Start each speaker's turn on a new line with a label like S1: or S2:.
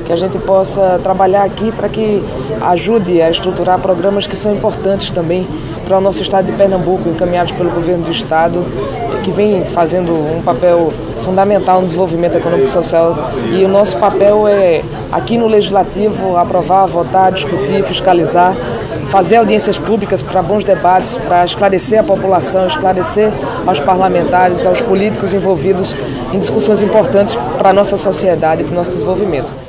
S1: que a gente possa trabalhar aqui para que ajude a estruturar programas que são importantes também para o nosso estado de Pernambuco, encaminhados pelo governo do estado, que vem fazendo um papel fundamental no desenvolvimento econômico e social. E o nosso papel é, aqui no Legislativo, aprovar, votar, discutir, fiscalizar, fazer audiências públicas para bons debates, para esclarecer a população, esclarecer aos parlamentares, aos políticos envolvidos em discussões importantes para a nossa sociedade e para o nosso desenvolvimento.